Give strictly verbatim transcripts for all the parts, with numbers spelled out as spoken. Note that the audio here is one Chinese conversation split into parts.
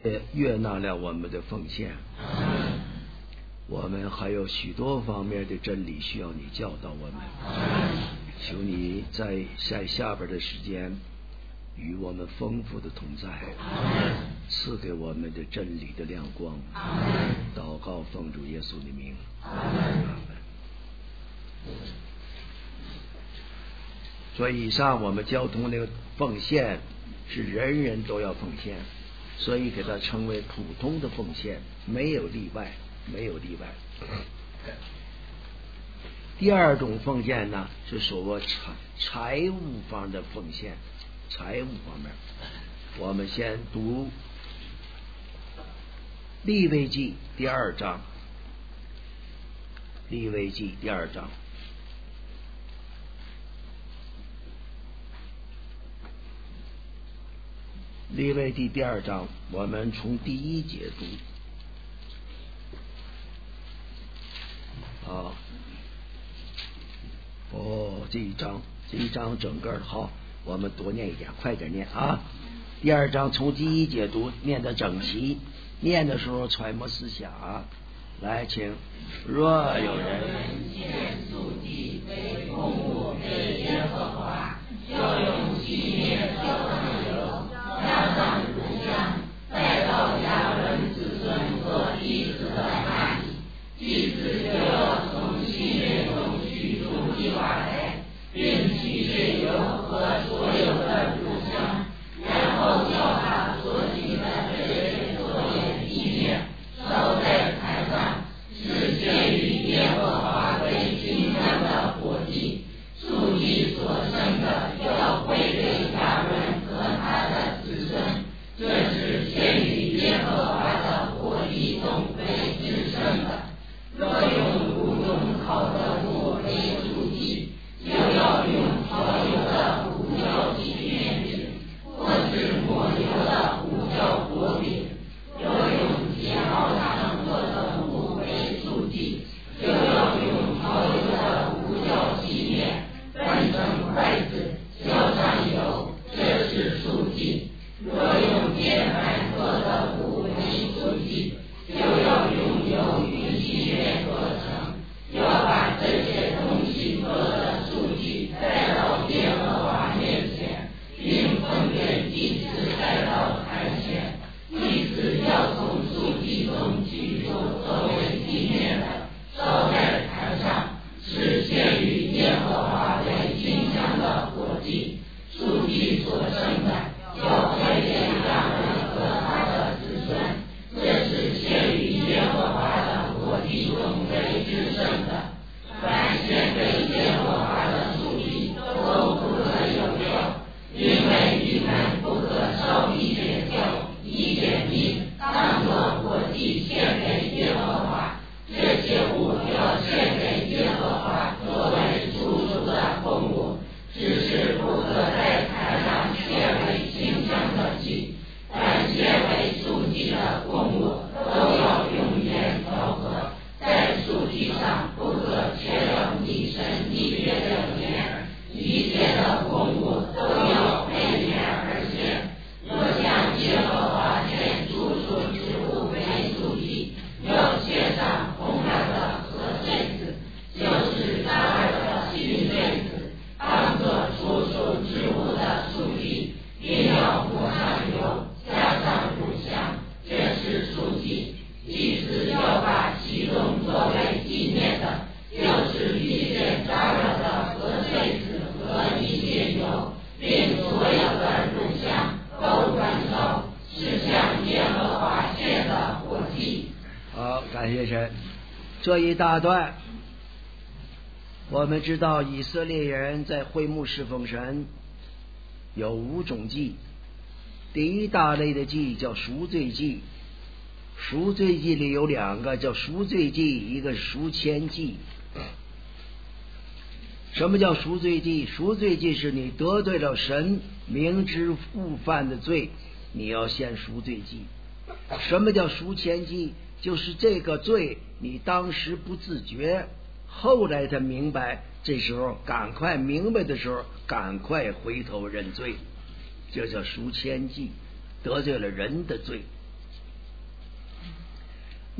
悦纳了我们的奉献。我们还有许多方面的真理需要你教导我们，求你在在下边的时间与我们丰富的同在，赐给我们的真理的亮光。祷告奉主耶稣的名，阿门。所以以上我们交通那个奉献是人人都要奉献，所以给它称为普通的奉献，没有例外，没有例外。第二种奉献呢，是所谓财财务方的奉献，财务方面，我们先读利未记第二章，利未记第二章。利未记第二章，我们从第一节读。啊，哦，这一章，这一章整个好，我们多念一点，快点念啊！第二章从第一节读，念得整齐，念的时候揣摩思想。来，请。若有人献素祭为供物给耶和华，就用细面浇上油，加上乳香，带到亚伦子孙和祭司的那里。祭司就要从细面中取出一瓦来，并取这油和所有的乳香，然后要把所取的这些作业细面烧在坛上，是献于耶和华为馨香的火祭。素祭所生的要归给亚伦和他的子孙，这是献于耶和华的火祭中为至圣的。若用无用烤的物为素祭，就要用调油的无酵洗面饼，或是抹油的无酵果饼。若用结好上做的物为素祭，就要用调油的无酵洗面分成筷子，浇上油，这是素祭。若用面粉做的物为素祭，就要用油与细面做成，要把这些东西做的素祭带到耶和华面前，并奉给祭司带到坛前。祭司要从素祭中取出作为纪念的，烧在坛上，是献于耶和华为馨香的火祭。素祭所生的要归给亚伦和他的子孙，这是献于耶和华的火祭中为至圣的。凡献给耶和华的素祭都不可有料，因为你们不可烧一点酒一点蜜，当作火祭献给耶和华。这些物要献给耶和华作为属属的供物，只是不可在坛上献为馨香的祭。凡献为素祭的供物都要用盐调和，在素祭上不可缺了你神立约的盐。一切的供物都要配盐而献。若向耶和华献属属之物为素祭，要献上红染的禾穗子，就是大耳的熏穗子，当作属属之物的素祭，并要抹上油，加上乳香，这是素祭。祭司要把其中作为纪念的，就是一些炸了的禾穗子和一些油，并所有的乳香都焚烧，是向耶和华献的火祭。 好，感谢神。这一大段，我们知道以色列人在会幕侍奉神有五种祭。第一大类的祭叫赎罪祭，赎罪祭里有两个，叫赎罪祭，一个是赎愆祭。什么叫赎罪祭？赎罪祭是你得罪了神，明知故犯的罪，你要献赎罪祭。什么叫赎愆祭？就是这个罪你当时不自觉，后来才明白，这时候赶快明白的时候赶快回头认罪，这叫赎愆祭，得罪了人的罪。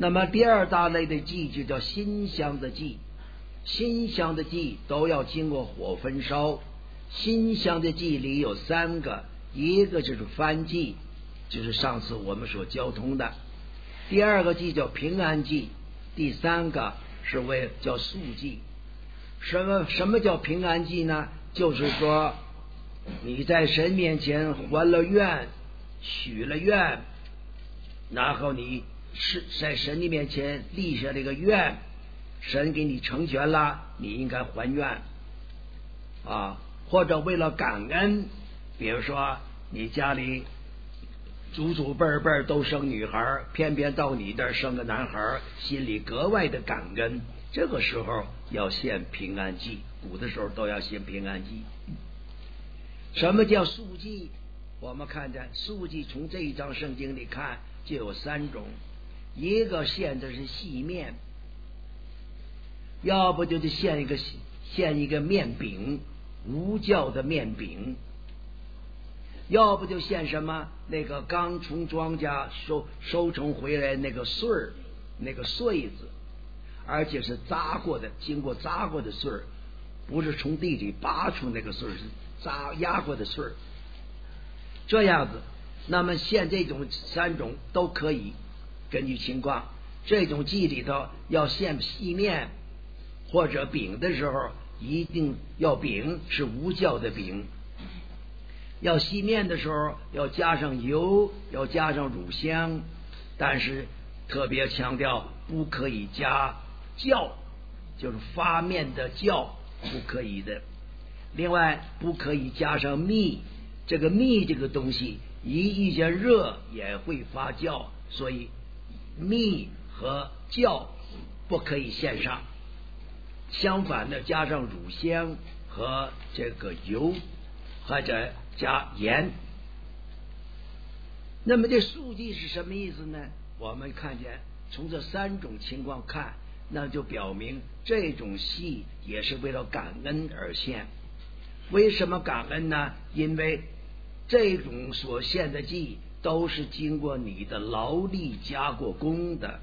那么第二大类的祭就叫馨香的祭，馨香的祭都要经过火焚烧。馨香的祭里有三个，一个就是燔祭，就是上次我们所交通的；第二个祭叫平安祭；第三个是为叫素祭。什么什么叫平安祭呢？就是说你在神面前还了愿，许了愿，然后你是在神的面前立下这个愿，神给你成全了，你应该还愿啊。或者为了感恩，比如说你家里祖祖辈辈都生女孩，偏偏到你这儿生个男孩，心里格外的感恩，这个时候要献平安祭，古的时候都要献平安祭。什么叫素祭？我们看见素祭从这一章圣经里看就有三种，一个献的是细面，要不就是献一个献一个面饼，无酵的面饼，要不就献什么那个刚从庄稼收收成回来那个穗儿，那个穗子，而且是扎过的，经过扎过的穗儿，不是从地里拔出那个穗儿，是扎压过的穗儿。这样子，那么献这种三种都可以，根据情况。这种祭里头要献细面或者饼的时候，一定要饼是无酵的饼；要细面的时候要加上油，要加上乳香，但是特别强调不可以加酵，就是发面的酵不可以的。另外不可以加上蜜，这个蜜这个东西一遇见热也会发酵，所以蜜和酵不可以献上。相反的，加上乳香和这个油，或者加盐。那么这素祭是什么意思呢？我们看见从这三种情况看，那就表明这种祭也是为了感恩而献。为什么感恩呢？因为这种所献的祭都是经过你的劳力加过工的。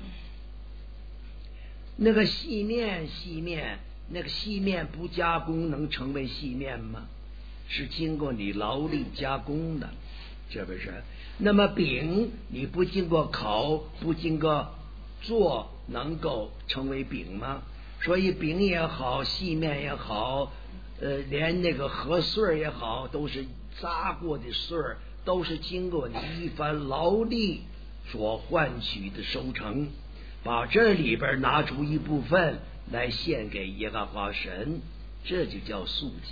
那个细面细面那个细面不加工能成为细面吗？是经过你劳力加工的，是不是？那么饼你不经过烤，不经过做，能够成为饼吗？所以饼也好，细面也好，呃，连那个禾穗也好，都是扎过的穗儿，都是经过你一番劳力所换取的收成。把这里边拿出一部分来献给耶和华神，这就叫素祭。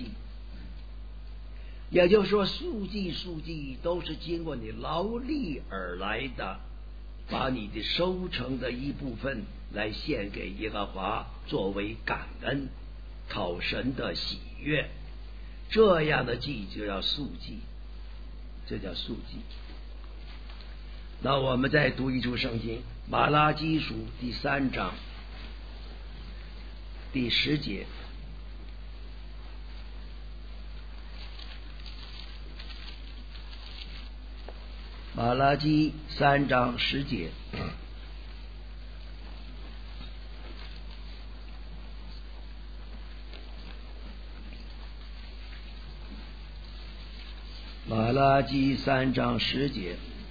也就是说，素祭素祭都是经过你劳力而来的，把你的收成的一部分来献给耶和华，作为感恩，讨神的喜悦。这样的祭就叫素祭，这叫素祭。那我们再读一处圣经，马拉基书第三章第十节。马拉基三章十节。马拉基三章十节，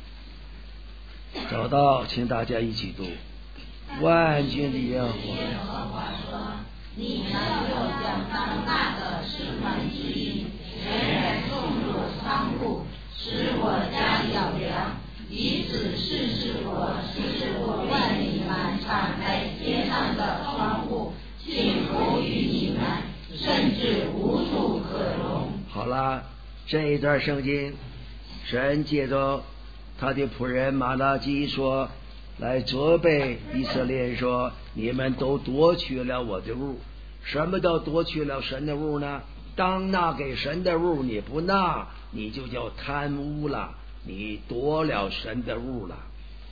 找到，请大家一起读。万军的耶和华说：“你们又将当纳的十分之一，全然送入仓库，使我家有粮，以此试试我，使我为你们敞开天上的窗户，请服于你们，甚至无处可容。” 好了，这一段圣经，神借着他的仆人马拉基说，来责备以色列人说，你们都夺取了我的物。什么叫夺取了神的物呢？当纳给神的物你不纳，你就叫贪污了，你夺了神的物了。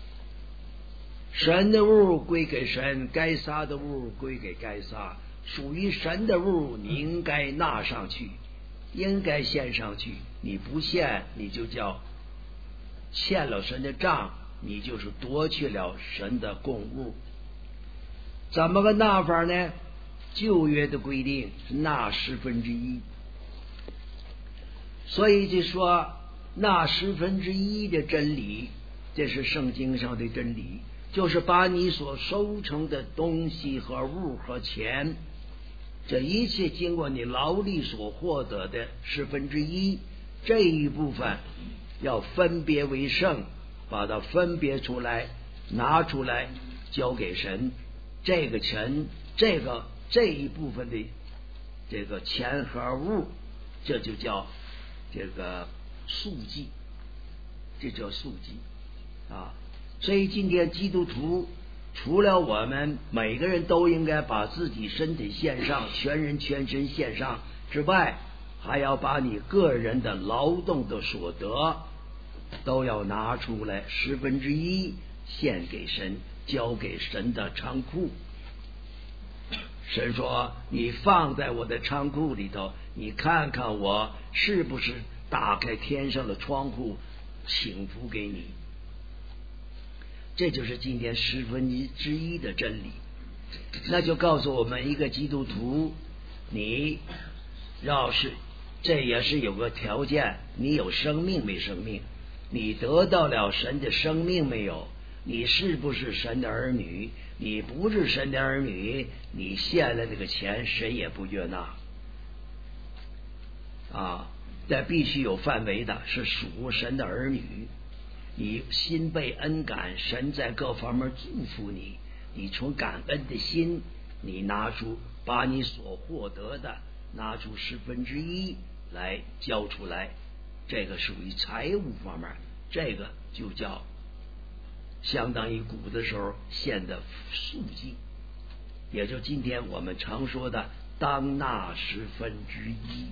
神的物归给神，该撒的物归给该撒，属于神的物你应该纳上去，应该献上去。你不献，你就叫欠了神的账， 你就是夺去了神的供物。怎么个纳法呢？旧约的规定是纳十分之一，所以就说纳十分之一的真理，这是圣经上的真理，就是把你所收成的东西和物和钱，这一切经过你劳力所获得的十分之一，这一部分要分别为圣，把它分别出来，拿出来交给神。这个钱，这个这一部分的这个钱和物，这就叫这个赎祭，这叫赎祭啊。所以今天基督徒除了我们每个人都应该把自己身体献上，全人全身献上之外，还要把你个人的劳动的所得都要拿出来十分之一献给神，交给神的仓库。神说你放在我的仓库里头，你看看我是不是打开天上的窗户倾福给你。这就是今天十分之一的真理。那就告诉我们一个基督徒，你要是这也是有个条件，你有生命没生命，你得到了神的生命没有，你是不是神的儿女？你不是神的儿女，你献了这个钱谁也不悦纳啊！但必须有范围的，是属神的儿女，你心被恩感，神在各方面祝福你，你从感恩的心，你拿出把你所获得的拿出十分之一来交出来，这个属于财务方面，这个就叫相当于古的时候献的赎祭，也就今天我们常说的当纳十分之一，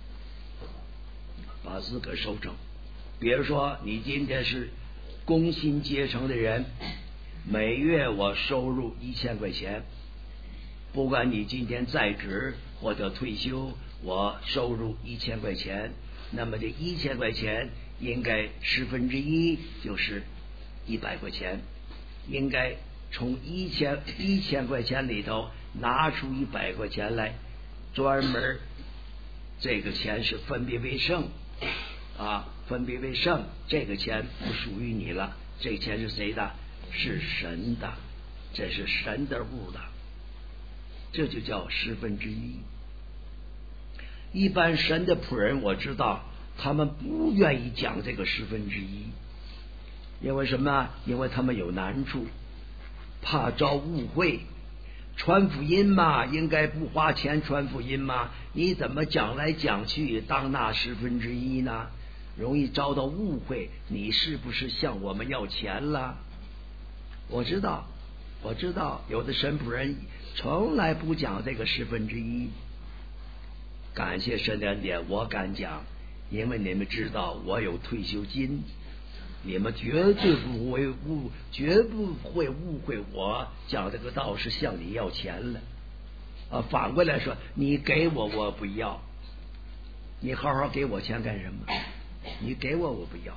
把自个收成。比如说你今天是工薪阶层的人，每月我收入一千块钱，不管你今天在职或者退休，我收入一千块钱，那么这一千块钱应该十分之一就是一百块钱，应该从一千一千块钱里头拿出一百块钱来，专门这个钱是分别为圣啊，分别为圣，这个钱不属于你了，这个钱是谁的？是神的，这是神的物的，这就叫十分之一。一般神的仆人我知道他们不愿意讲这个十分之一，因为什么？因为他们有难处，怕招误会。传福音嘛，应该不花钱传福音嘛，你怎么讲来讲去当那十分之一呢？容易遭到误会，你是不是向我们要钱了？我知道，我知道，有的神仆人从来不讲这个十分之一。感谢神的恩典，我敢讲，因为你们知道我有退休金。你们绝对不会误，绝不会误会我讲这个道是向你要钱了啊！反过来说，你给我我不要，你好好给我钱干什么？你给我我不要，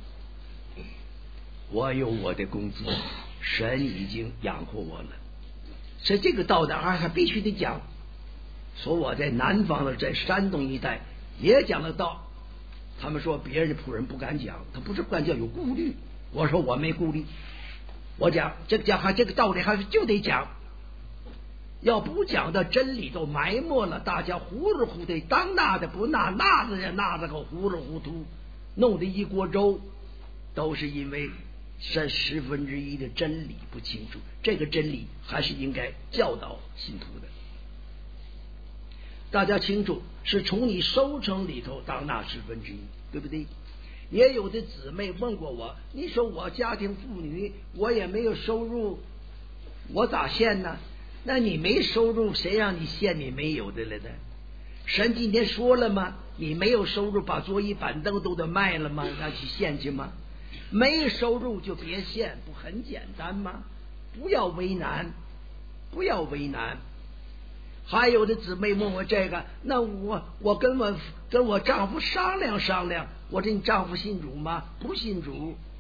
我有我的工资，神已经养活我了。所以这个道的还必须得讲。说我在南方的，在山东一带也讲得到。他们说别人的仆人不敢讲，他不是不敢讲，有顾虑。我说我没顾虑，我讲这个讲还这个道理还是就得讲，要不讲的真理都埋没了，大家糊里糊涂，当纳的不纳，纳的人纳的个糊里糊涂，弄得一锅粥，都是因为这十分之一的真理不清楚。这个真理还是应该教导信徒的。大家清楚，是从你收成里头当纳十分之一，对不对？也有的姊妹问过我，你说我家庭妇女，我也没有收入，我咋献呢？那你没收入，谁让你献你没有的了呢？神今天说了吗？你没有收入，把桌椅板凳都得卖了吗？要去献去吗？没收入就别献，不很简单吗？不要为难，不要为难。还有的姊妹问我这个，那我我跟我跟我丈夫商量商量，我这你丈夫信主吗？不信主，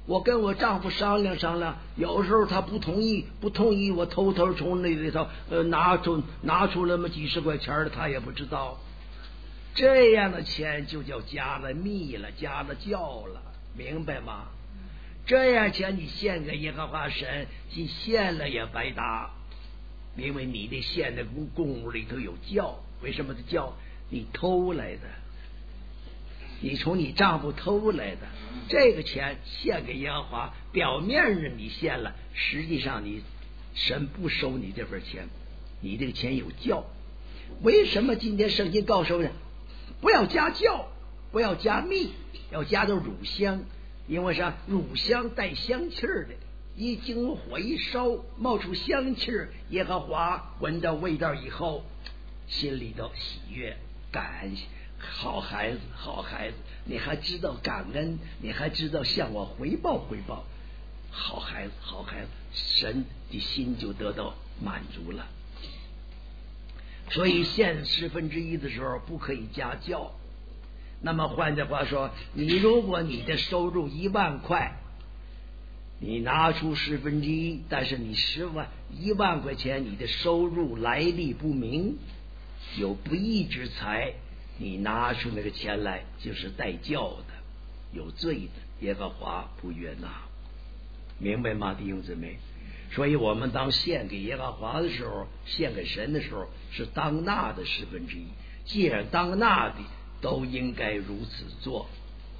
我跟我丈夫商量商量，有时候他不同意，不同意，我偷偷从那里头呃拿出拿出那么几十块钱，他也不知道。这样的钱就叫加了密了，加了教了，明白吗？这样钱你献给耶和华神，你献了也白搭，因为你的献的供物里头有教。为什么是教？你偷来的，你从你丈夫偷来的，这个钱献给耶和华，表面上你献了，实际上你神不收你这份钱，你这个钱有教。为什么今天圣经告诉人不要加教，不要加蜜，要加到乳香？因为啥？乳香带香气儿的，一经火一烧，冒出香气儿，耶和华闻到味道以后，心里头喜悦感恩。好孩子，好孩子，你还知道感恩，你还知道向我回报回报，好孩子，好孩子，神的心就得到满足了。所以献十分之一的时候不可以加教。那么换句话说，你如果你的收入一万块，你拿出十分之一，但是你十万一万块钱你的收入来历不明，有不义之财，你拿出那个钱来就是带教的，有罪的，耶和华不悦纳，明白吗，弟兄姊妹？所以我们当献给耶和华的时候，献给神的时候，是当纳的十分之一。既然当纳的，都应该如此做。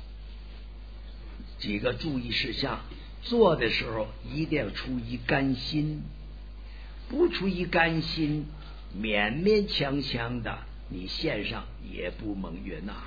几个注意事项，做的时候一定要出于甘心，不出于甘心，勉勉强强的，你献上也不蒙悦纳。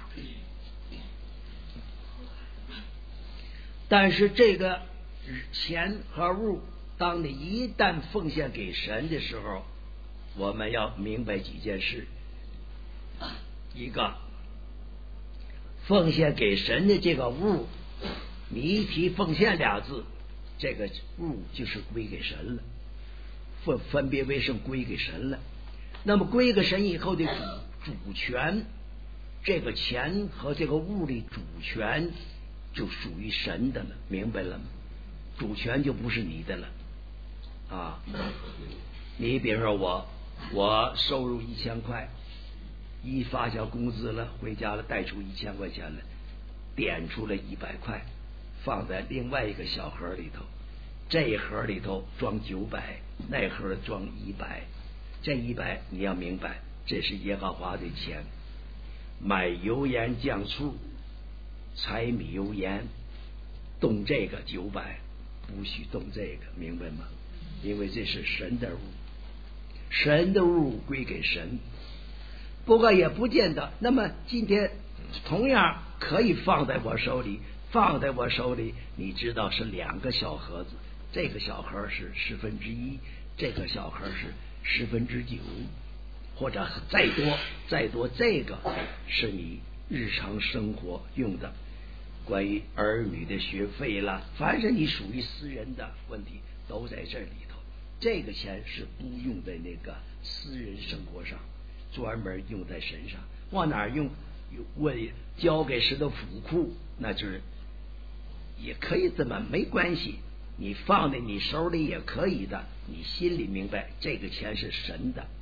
但是这个钱和物，当你一旦奉献给神的时候，我们要明白几件事。一个，奉献给神的这个物，你一提奉献俩字，这个物就是归给神了，分分别为圣归给神了。那么归给神以后的主主权，这个钱和这个物的主权就属于神的了，明白了吗？主权就不是你的了啊！你比如说我，我收入一千块，一发下工资了，回家了，带出一千块钱来，点出了一百块，放在另外一个小盒里头，这一盒里头装九百，那盒装一百，这一百你要明白，这是耶和华的钱，买油盐酱醋，柴米油盐，动这个九百，不许动这个，明白吗？因为这是神的物，神的物归给神。不过也不见得，那么今天同样可以放在我手里，放在我手里，你知道是两个小盒子，这个小盒是十分之一，这个小盒是十分之九，或者再多再多，这个是你日常生活用的，关于儿女的学费啦，凡是你属于私人的问题都在这里头。这个钱是不用在那个私人生活上，专门用在身上。往哪儿用？为交给神的府库，那就是也可以这么没关系，你放在你手里也可以的，你心里明白这个钱是神的。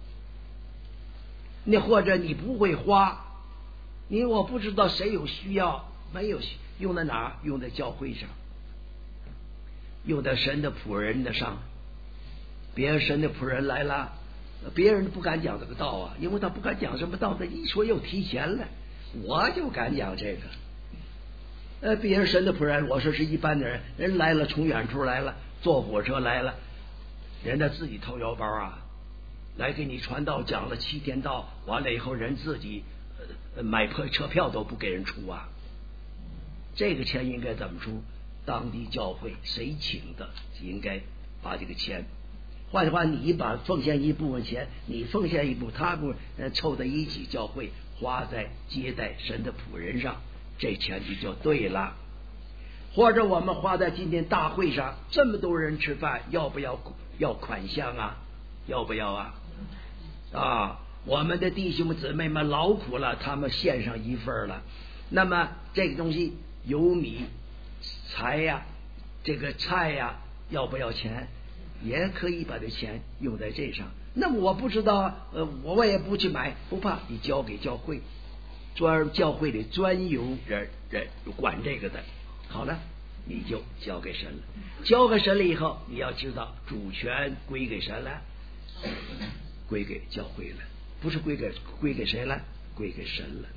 你或者你不会花，你我不知道谁有需要，没有用在哪儿？用在教会上，用在神的仆人的上。别人神的仆人来了，别人不敢讲这个道啊，因为他不敢讲什么道，他一说又提钱了，我就敢讲这个。呃，别人神的仆人，我说是一般的人，人来了，从远处来了，坐火车来了，人家自己掏腰包啊，来给你传道，讲了七天道，完了以后人自己、呃、买车票都不给人出啊。这个钱应该怎么出？当地教会谁请的，应该把这个钱。换句话，你把奉献一部分钱，你奉献一部分，他不呃凑在一起，教会花在接待神的仆人上，这钱就就对了。或者我们花在今天大会上，这么多人吃饭，要不要要款项啊？要不要啊？啊，我们的弟兄姊妹们劳苦了，他们献上一份了。那么这个东西有米、柴呀、 这个菜呀要不要钱，也可以把这钱用在这上。那么我不知道，呃，我也不去买，不怕，你交给教会，专教会里专有人人管这个的。好了，你就交给神了。交给神了以后，你要知道主权归给神了，归给教会了，不是归给归给谁了？归给神了。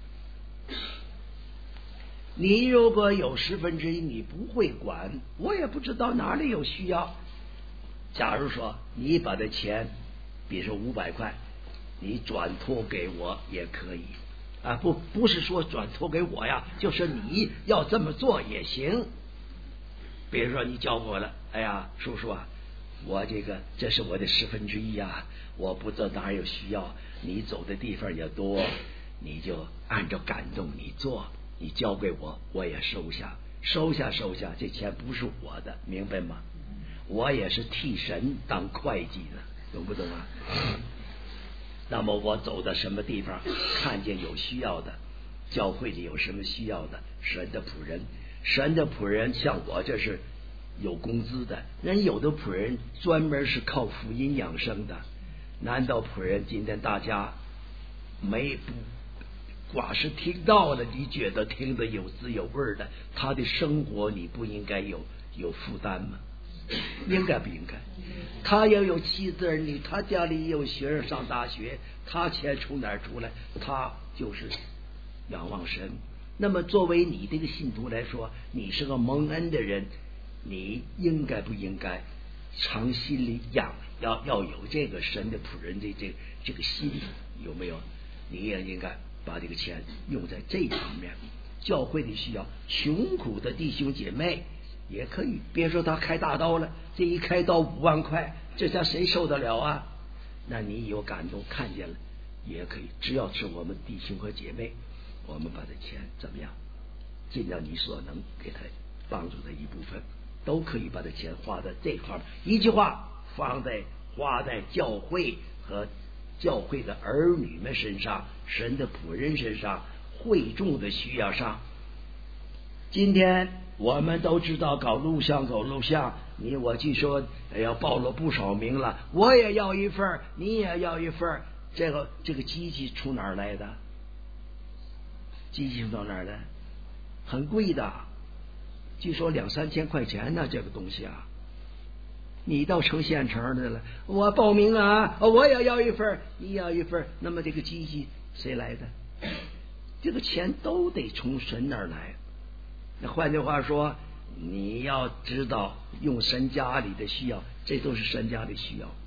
你如果有十分之一你不会管，我也不知道哪里有需要。假如说你把这钱，比如说五百块，你转托给我也可以啊，不不是说转托给我呀，就是你要这么做也行。比如说你教我了，哎呀，叔叔啊，我这个这是我的十分之一啊，我不知道哪有需要，你走的地方也多，你就按照感动你做，你交给我，我也收下，收下收下，这钱不是我的，明白吗？我也是替神当会计的，懂不懂啊？那么我走到什么地方，看见有需要的，教会里有什么需要的，神的仆人，神的仆人像我这是有工资的，人有的仆人专门是靠福音养生的。难道仆人今天大家没不寡是听到了，你觉得听得有滋有味的，他的生活你不应该有有负担吗？应该不应该？他要有妻子儿女，他家里有学生上大学，他钱从哪儿出来？他就是仰望神。那么作为你这个信徒来说，你是个蒙恩的人，你应该不应该常心里养，要要有这个神的仆人的这这个心，有没有？你也应该把这个钱用在这方面。教会的需要，穷苦的弟兄姐妹也可以，别说他开大刀了，这一开刀五万块，这家谁受得了啊？那你有感动看见了也可以，只要是我们弟兄和姐妹，我们把这钱怎么样，尽量你所能给他帮助的一部分，都可以把这钱花在这块儿。一句话，放在花在教会和教会的儿女们身上，神的仆人身上，会众的需要上。今天我们都知道搞录像搞录像，你我据说哎呀报了不少名了，我也要一份，你也要一份。这个这个机器从哪儿来的？机器从哪儿来？很贵的，据说两三千块钱呢，这个东西啊。你到成现成的了，我报名啊，我也要一份，你要一份，那么这个机器谁来的？这个钱都得从神那儿来。那换句话说，你要知道用神家里的需要，这都是神家的需要，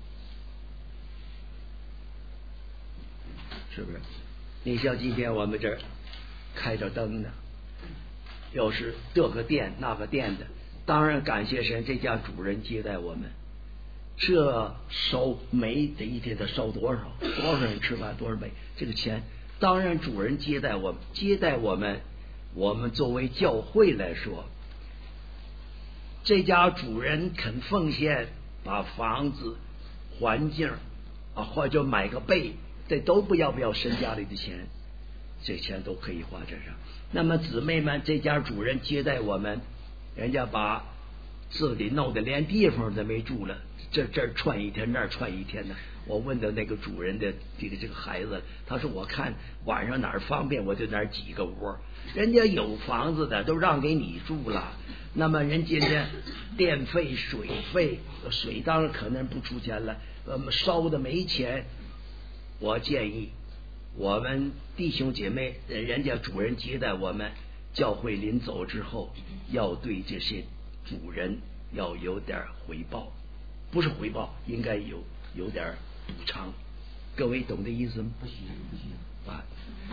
是不是？你像今天我们这儿开着灯呢，又是这个店那个店的，当然感谢神，这家主人接待我们，这收煤这一天得收多少？多少人吃饭，多少煤？这个钱，当然主人接待我们，接待我们，我们作为教会来说，这家主人肯奉献，把房子、环境啊，或者买个被，这都不要不要神家里的钱，这钱都可以花这上。那么姊妹们，这家主人接待我们，人家把自己弄得连地方都没住了，这这儿串一天，那儿串一天呢。我问到那个主人的这个这个孩子，他说我看晚上哪儿方便我就哪儿挤个窝，人家有房子的都让给你住了。那么人家的电费、水费，水当然可能不出钱了，呃，烧的没钱。我建议我们弟兄姐妹，人家主人接待我们，教会临走之后，要对这些主人要有点回报，不是回报，应该有有点补偿。各位懂的意思吗？不需要，不需要啊，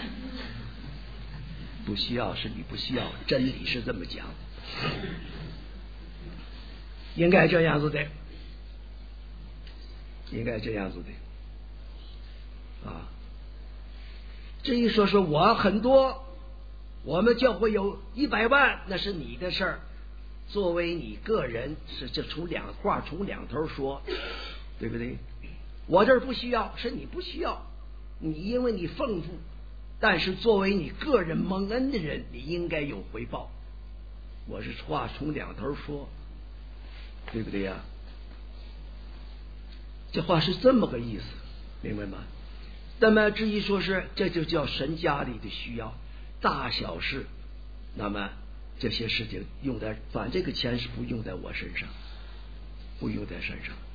不需要是你不需要，真理是这么讲，应该这样子的，应该这样子的啊。至于说说我很多，我们教会有一百万，那是你的事儿。作为你个人，是这从两话从两头说，对不对？我这儿不需要，是你不需要，你因为你丰富，但是作为你个人蒙恩的人，你应该有回报。 我是话从两头说，对不对呀？这话是这么个意思，明白吗？那么至于说是这就叫神家里的需要，大小事，那么这些事情用在，反正这个钱是不用在我身上，不用在身上。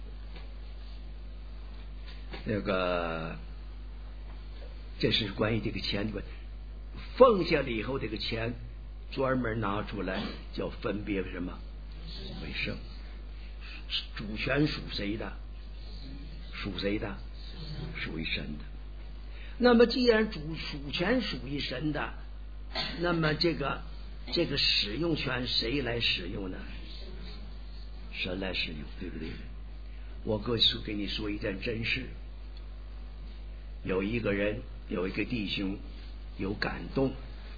那个这是关于这个钱的问题，奉献了以后，这个钱专门拿出来叫分别什么为圣，主权属谁的？属谁的？属于神的。那么既然主属权属于神的，那么这个这个使用权谁来使用呢？神来使用，对不对？我过去给你说一件真事，有一个人，有一个弟兄有感动，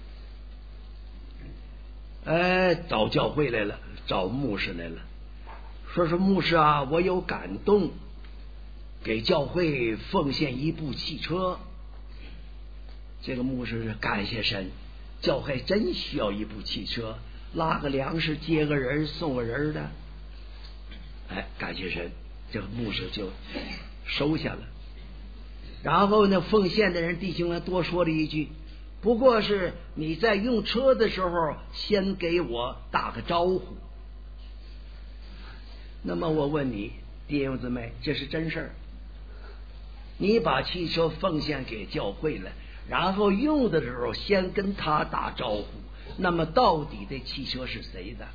哎，找教会来了，找牧师来了，说是牧师啊，我有感动，给教会奉献一部汽车。这个牧师感谢神，教会真需要一部汽车，拉个粮食，接个人，送个人的。哎，感谢神，这个牧师就收下了。然后呢，奉献的人弟兄呢多说了一句，不过是你在用车的时候先给我打个招呼。那么我问你，弟兄姊妹，这是真事儿？你把汽车奉献给教会了，然后用的时候先跟他打招呼，那么到底这汽车是谁的？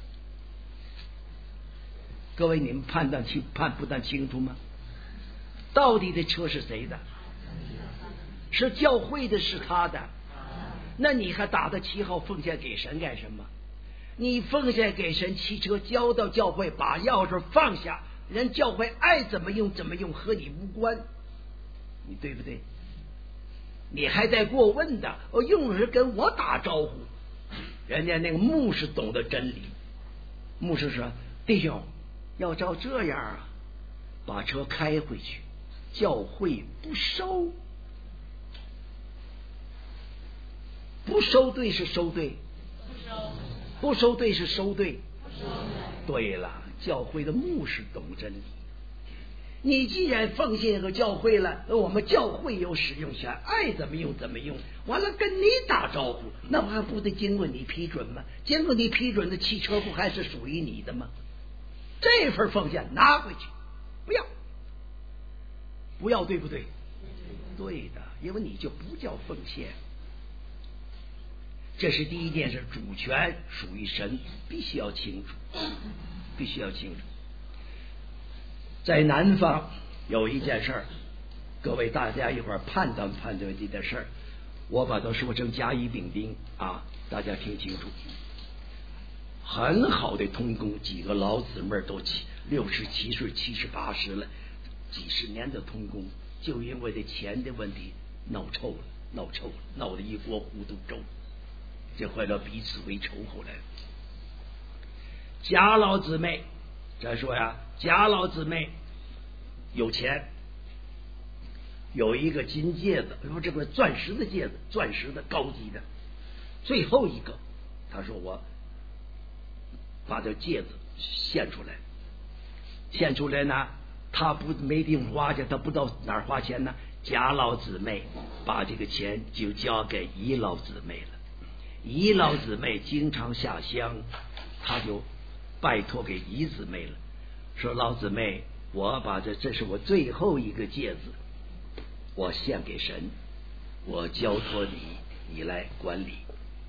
各位，你们判断清判不断清楚吗？到底这车是谁的？是教会的，是他的。那你还打的旗号奉献给神干什么？你奉献给神，汽车交到教会，把钥匙放下，人教会爱怎么用怎么用，和你无关，你对不对？你还在过问的，我用人跟我打招呼。人家那个牧师懂得真理，牧师说：“弟兄，要照这样啊，把车开回去，教会不收。不收对是收对，不收对是收对。对了，教会的牧师懂真理。你既然奉献个教会了，我们教会有使用权，爱怎么用怎么用。完了跟你打招呼，那还不得经过你批准吗？经过你批准的汽车不还是属于你的吗？这份奉献拿回去，不要，不要，对不对？对的，因为你就不叫奉献。这是第一件事，主权属于神，必须要清楚，必须要清楚。在南方有一件事儿，各位大家一会儿判断判断这件事儿，我把它说成甲乙丙丁啊，大家听清楚。很好的同工，几个老姊妹都七六十七岁、七十八十了，几十年的同工，就因为这钱的问题闹臭了，闹臭了，闹得一锅糊涂粥。这坏了彼此为仇。后来贾老姊妹再说呀，贾老姊妹有钱，有一个金戒指，说这个钻石的戒指，钻石的高级的，最后一个，他说我把这戒指献出来，献出来呢，他不没地方花去，他不知道哪儿花钱呢。贾老姊妹把这个钱就交给姨老姊妹了。姨老姊妹经常下乡，他就拜托给姨姊妹了，说老姊妹，我把这这是我最后一个戒指，我献给神，我交托你，你来管理，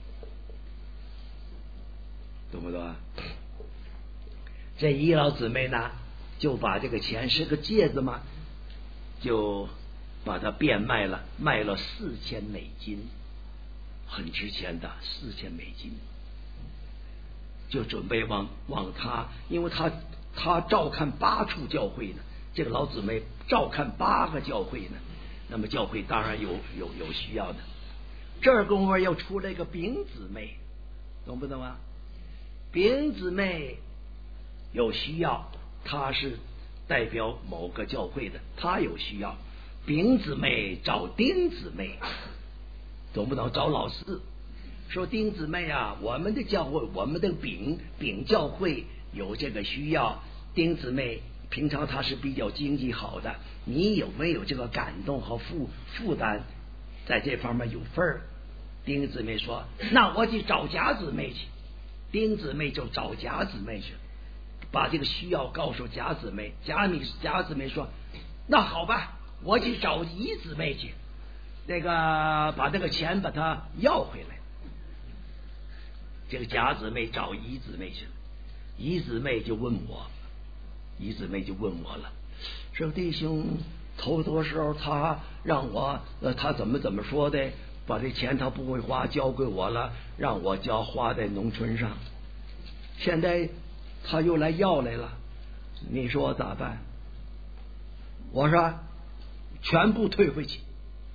懂不懂啊？这姨老姊妹呢，就把这个钱是个戒指嘛，就把它变卖了，卖了四千美金。很值钱的，四千美金，就准备往往他，因为他他照看八处教会呢，这个老姊妹照看八个教会呢，那么教会当然有有有需要的。这儿功夫又出来一个丙姊妹，懂不懂啊？丙姊妹有需要，她是代表某个教会的，她有需要，丙姊妹找丁姊妹。懂不懂？找老师， 说丁姊妹啊，我们的教会，我们的丙丙教会有这个需要，丁姊妹平常她是比较经济好的，你有没有这个感动和负负担，在这方面有份儿？丁姊妹说：“那我去找贾姊妹去。”丁姊妹就找贾姊妹去，把这个需要告诉贾姊妹。贾米贾姊妹说：“那好吧，我去找姨姊妹去，那个把这个钱把它要回来。”这个贾姊妹找姨姊妹去了，姨姊妹就问我，姨姊妹就问我了，说弟兄头多时候他让我呃他怎么怎么说的，把这钱他不会花交给我了，让我交花在农村上，现在他又来要来了，你说我咋办？我说全部退回去，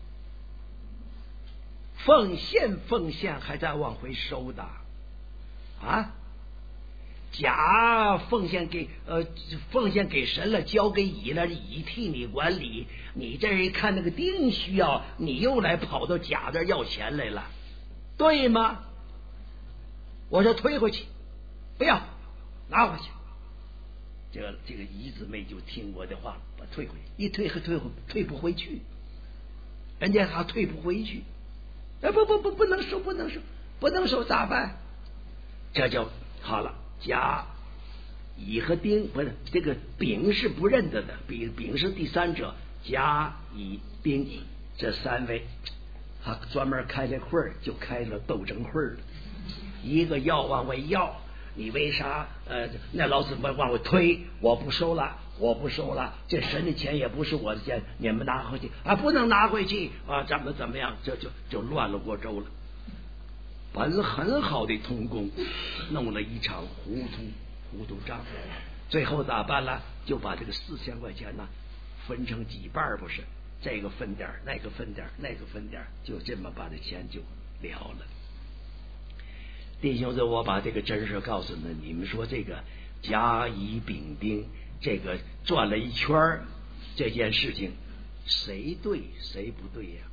奉献奉献还在往回收的啊！甲奉献给呃奉献给神了，交给乙了，乙替你管理。你这一看那个丁需要，你又来跑到甲这要钱来了，对吗？我说退回去，不要拿回去。这个这个乙姊妹就听我的话，把退回去，一退还退退不回去，人家还退不回去。哎，不不不，不能收，不能收，不能收，咋办？这就好了。甲、乙和丁不是这个丙是不认得的，丙丙是第三者，甲、乙、丁这三位，他专门开这会儿，就开了斗争会儿，一个要往外要，你为啥呃那老子们往外推？我不收了，我不收了，这神的钱也不是我的钱，你们拿回去啊，不能拿回去啊，怎么怎么样？这就就乱了过州了。本很好的同工，弄了一场糊涂糊涂账，最后咋办了？就把这个四千块钱呢分成几半，不是这个分点，那个分点，那个分点，就这么把这钱就了了。弟兄们，我把这个真事告诉你们，你们说这个甲乙丙丁这个转了一圈，这件事情谁对谁不对呀？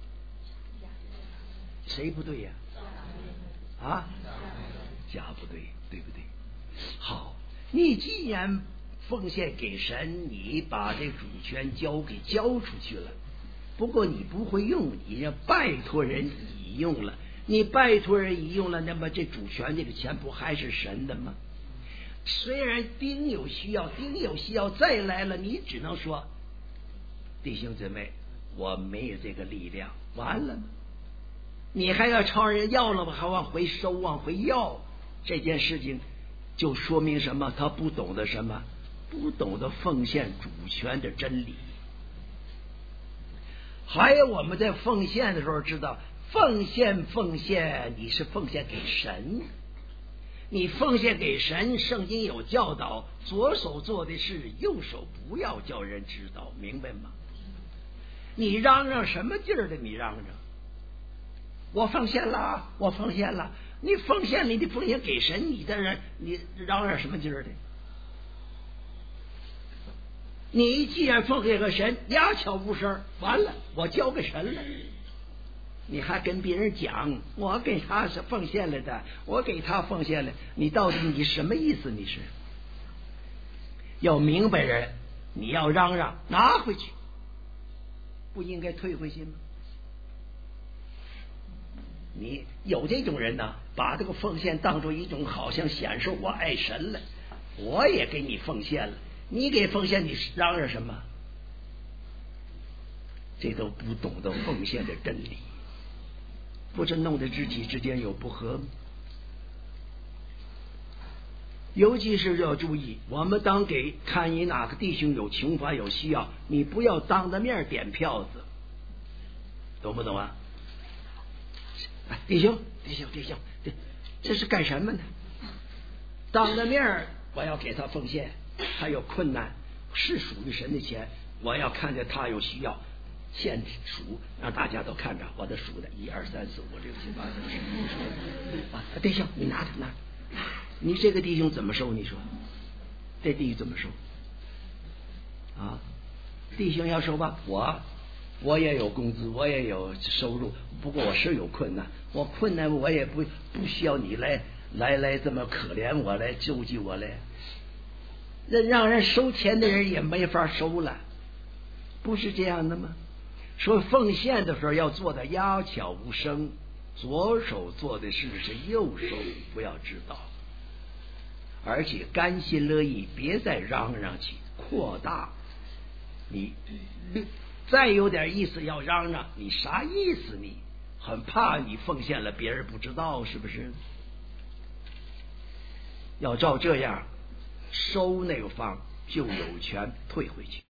谁不对呀？啊，甲不对，对不对？好，你既然奉献给神，你把这主权交给交出去了，不过你不会用，你要拜托人乙用了，你拜托人乙用了，那么这主权这个钱不还是神的吗？虽然丁有需要，丁有需要再来了，你只能说弟兄姊妹，我没有这个力量，完了吗？你还要朝人要了吗？还往回收，往回要，这件事情就说明什么？他不懂得什么？不懂得奉献主权的真理。还有我们在奉献的时候知道，奉献奉献，你是奉献给神，你奉献给神，圣经有教导，左手做的事，右手不要叫人知道，明白吗？你嚷嚷什么劲儿的？你嚷嚷我奉献了，我奉献了，你奉献你的奉献给神，你的人你嚷嚷什么劲儿的？你既然奉献给神，鸦雀无声，完了，我交给神了，你还跟别人讲我给他是奉献了的，我给他奉献了，你到底你什么意思？你是要明白人，你要嚷嚷拿回去，不应该退回去吗？你有这种人呢，把这个奉献当作一种好像显示我爱神了，我也给你奉献了，你给奉献你嚷嚷什么？这都不懂得奉献的真理，不是弄得肢体之间有不和吗？尤其是要注意，我们当给看你哪个弟兄有穷乏有需要，你不要当着面点票子，懂不懂啊？弟兄弟兄弟兄，这这是干什么呢？当着面我要给他奉献，他有困难，是属于神的钱，我要看见他有需要，现数，让大家都看着我的数的一二三四五六七八九十啊！弟兄，你拿着拿着，你这个弟兄怎么收？你说这弟兄怎么收啊？弟兄要收吧，我我也有工资，我也有收入，不过我是有困难，我困难我也不不需要你来来来这么可怜我，来救济我来。人让人收钱的人也没法收了，不是这样的吗？说奉献的时候要做的鸦雀无声，左手做的事是右手不要知道，而且甘心乐意，别再嚷嚷起，扩大你再有点意思要嚷嚷，你啥意思？你很怕你奉献了别人不知道，是不是？要照这样收那个方就有权退回去。